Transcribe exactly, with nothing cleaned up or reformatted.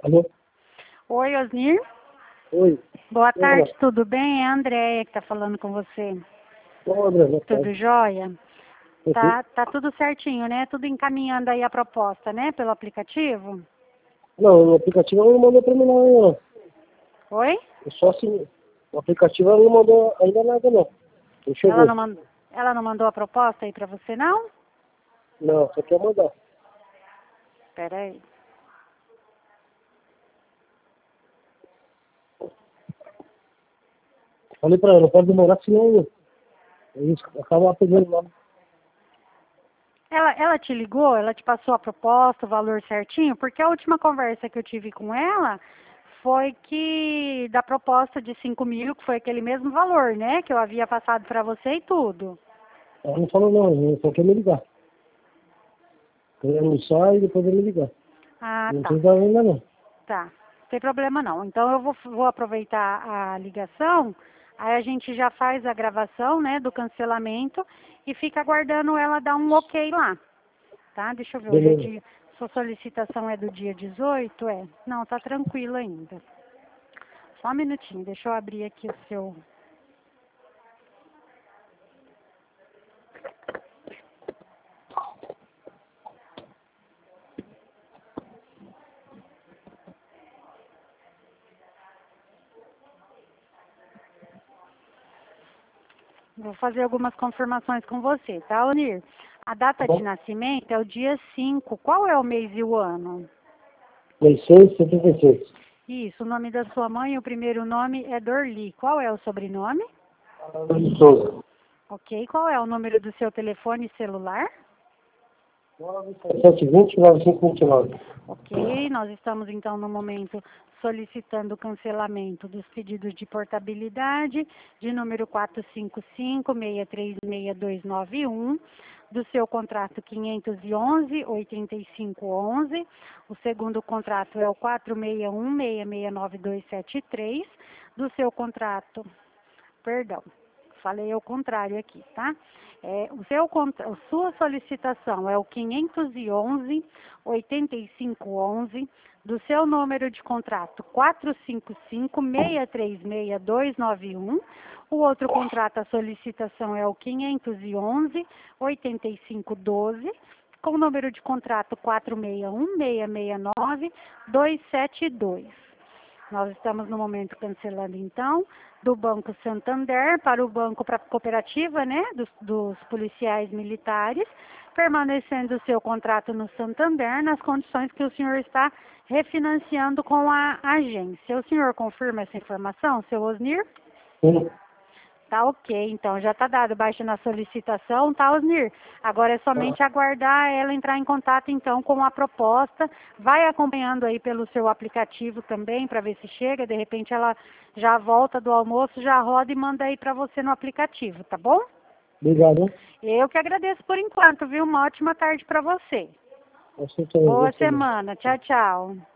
Alô? Oi, Osnir. Oi. Boa Oi, tarde, Olá. tudo bem? É a Andréia que está falando com você. Ô, André, boa Tudo tarde. jóia? Uhum. Tá, tá tudo certinho, né? Tudo encaminhando aí a proposta, né? Pelo aplicativo. Não, o aplicativo ela não mandou pra mim não. Oi? Eu só assim. O aplicativo ela não mandou ainda nada não. Não Ela chegou. não, man... Ela não mandou a proposta aí para você, não? Não, só quer mandar. Espera aí. Falei pra ela, não pode demorar, senão eles acabam pegando lá. Ela, ela te ligou? Ela te passou a proposta, o valor certinho? Porque a última conversa que eu tive com ela foi que da proposta de cinco mil, que foi aquele mesmo valor, né? Que eu havia passado para você e tudo. Ela não falou não, ela só quer me ligar. Quer anunciar e depois ele me ligar. Ah, Não tá. tem nada ainda não. Tá, não tem problema não. Então eu vou, vou aproveitar a ligação, aí a gente já faz a gravação, né, do cancelamento e fica aguardando ela dar um ok lá, tá? Deixa eu ver, hoje é Beleza. dia, sua solicitação é do dia dezoito, é? Não, tá tranquilo ainda. Só um minutinho, deixa eu abrir aqui o seu... Vou fazer algumas confirmações com você, tá, Onir? A Tá data de bom? nascimento é o dia cinco. Qual é o mês e o ano? seiscentos e setenta e seis. Isso, o nome da sua mãe, o primeiro nome é Dorli. Qual é o sobrenome? De Souza. Ok, qual é o número do seu telefone celular? sete vinte, nove cinco vinte e nove. Ok, nós estamos então no momento solicitando o cancelamento dos pedidos de portabilidade de número quatro cinco cinco, seis três seis dois nove um, do seu contrato quinhentos e onze, oitenta e cinco onze, o segundo contrato é o quatro seis um, seis seis nove dois sete três, do seu contrato, perdão, falei ao contrário aqui, tá? É, o seu, contra- a sua solicitação é o quinhentos e onze, oitenta e cinco onze, do seu número de contrato quatro cinco cinco, seis três seis dois nove um. O outro contrato, a solicitação é o quinhentos e onze, oitenta e cinco doze, com o número de contrato quatro seis um, seis seis nove, dois sete dois. Nós estamos no momento cancelando, então, do Banco Santander para o Banco para a Cooperativa, né, dos, dos policiais militares, permanecendo o seu contrato no Santander nas condições que o senhor está refinanciando com a agência. O senhor confirma essa informação, seu Osnir? Sim. Tá ok, então já está dado baixa na solicitação, tá, Osnir? Agora é somente aguardar ela entrar em contato, então, com a proposta. Vai acompanhando aí pelo seu aplicativo também, para ver se chega. De repente ela já volta do almoço, já roda e manda aí para você no aplicativo, tá bom? Obrigado. Eu que agradeço por enquanto, viu? Uma ótima tarde para você. Você também, Boa você também. semana. Tchau, tchau.